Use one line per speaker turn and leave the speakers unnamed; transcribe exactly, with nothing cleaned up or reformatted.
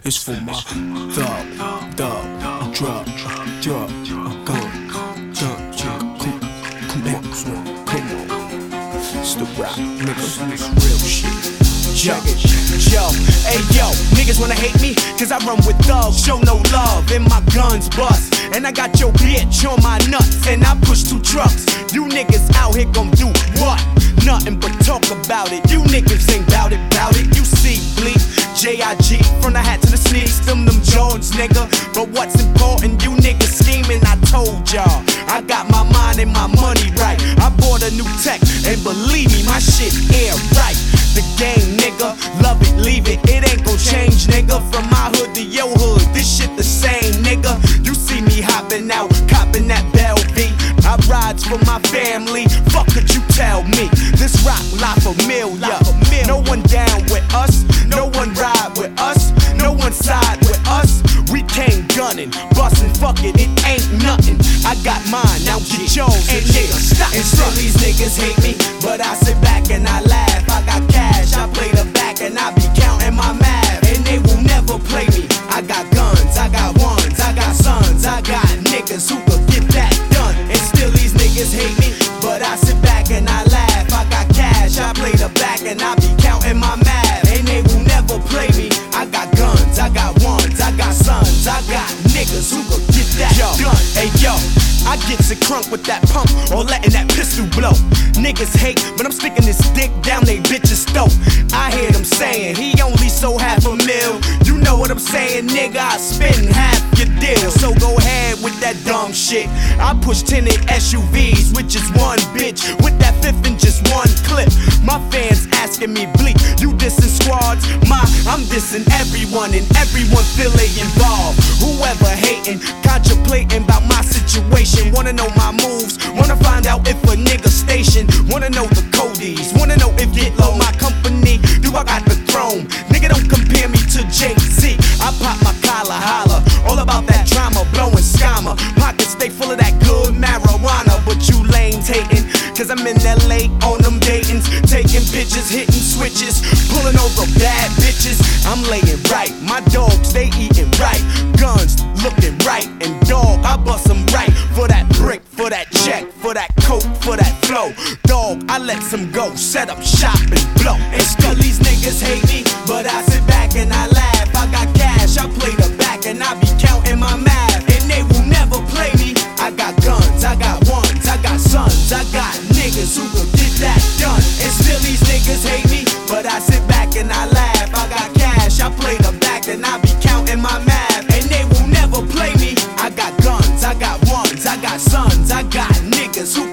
It's for my thug, dog, drug, drug, gun, gun, gun, come, come on, come on. It's the rap, niggas, it's real shit. Yo, yo, hey yo, niggas wanna hate me, cause I run with thugs, show no love, and my guns bust. And I got your bitch on my nuts, and I push two trucks. You niggas out here gon' do what? Nothing but talk about it. You niggas ain't bout it, bout it. You see bleak, J I G, from the hat to the sneaks, them them Jones, nigga. But what's important, you niggas scheming, I told y'all. I got my mind and my money right. I bought a new tech, and believe me, my shit air right. The game, nigga, love it, leave it, it ain't gon' change, nigga. From my hood to your hood, this shit the same, nigga. You see me hopping out, copping that Bell V. I rides for my family, fuck could you tell me? This rock life familiar, no one down with us, no one ride with us, no one side with us. We came gunning, bustin', fuck it, it ain't nothing. I got mine, now get yours, and niggas stop. And still these niggas hate me, but I sit back and I laugh. I got cash, I play the back and I be counting my math, and they will never play me. I got guns, I got ones, I got sons, I got niggas who could get that done. And still these niggas hate me, but I sit back and I laugh. I got cash, I play the back and I be counting my math, and they will never play me. I got guns, I got ones, I got sons, I got niggas who could get that yo, done. Hey yo, I gets it crunk with that pump or letting that pistol blow. Niggas hate, but I'm sticking this dick down they bitches' throat. I hear them saying he only sold half a mil. You know what I'm saying, nigga? I spend half your deal. So go ahead with that dumb shit. I push tinted S U Vs with just one bitch, with that fifth and just one clip. My fans asking me, Bleak, you dissing squads? My, I'm dissing everyone, and everyone feeling involved. Whoever hating, contemplating about my situation. Wanna know my moves, wanna find out if a nigga station. Wanna know the codies, wanna know if Get Low my company. Do I got the throne? Nigga, don't compare me to Jay-Z. I pop my collar, holla, all about that drama, blowing scammer. Pockets stay full of that good marijuana, but you lanes hating, cause I'm in L A on them datings, taking pictures, hitting switches, pulling over bad bitches. I'm laying right, my dogs, they eating right, guns looking right, and dog, I bust them right, for that brick, for that check, for that coat, for that flow. Dog, I let some go, set up shop and blow. And still these niggas hate me, but I sit back and I laugh. I got cash, I play the back and I be counting my math, and they will never play me. I got guns, I got ones, I got sons, I got niggas who could get that done. And still these niggas hate me, but I sit back and I laugh. I got cash, I play the back and I be counting my math, and they will never play me. I got guns, I got ones, I got sons, I got niggas who